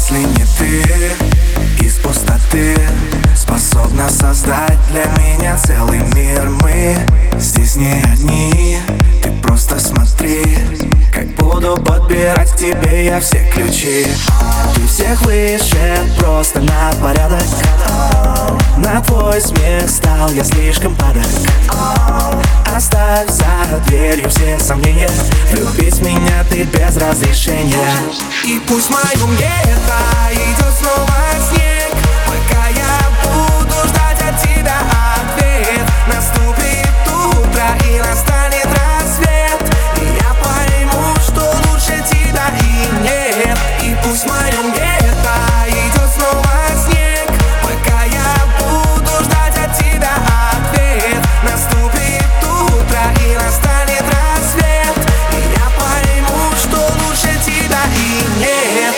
Если не ты, из пустоты способна создать для меня целый мир. Мы здесь не одни, ты просто смотри, как буду подбирать к тебе я все ключи. Ты всех выше, просто на порядок. На твой смех стал я слишком падок. Оставь за дверью все сомнения, любить меня ты без разрешения. И пусть в моем гетто идет снова снег, пока я буду ждать от тебя ответ. Наступит утро и настанет рассвет, и я пойму, что лучше тебя и нет. И пусть в моем гетто идет снова снег, пока я буду ждать от тебя ответ. Наступит утро и настанет рассвет, и я пойму, что лучше тебя и нет.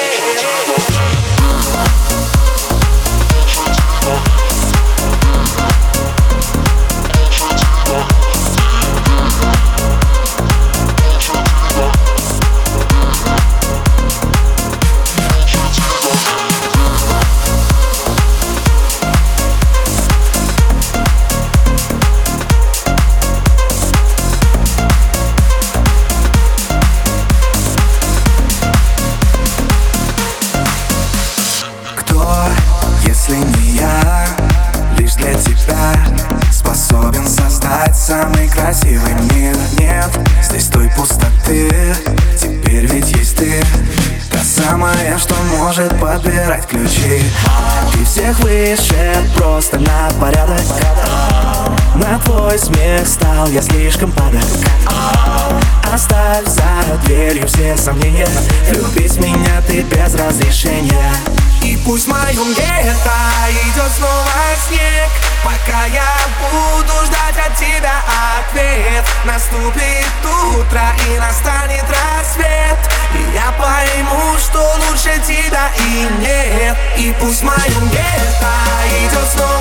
Если не я, лишь для тебя способен создать самый красивый мир. Нет здесь той пустоты, теперь ведь есть ты, та самая, что может подбирать ключи. Ты всех выше, просто на порядок. На твой смех стал я слишком падок. Оставь за дверью все сомнения, любить меня ты без разрешения. И пусть в моем гетто идет снова снег, пока я буду ждать от тебя ответ. Наступит утро и настанет рассвет, и я пойму, что лучше тебя и нет. И пусть в моем гетто идет снова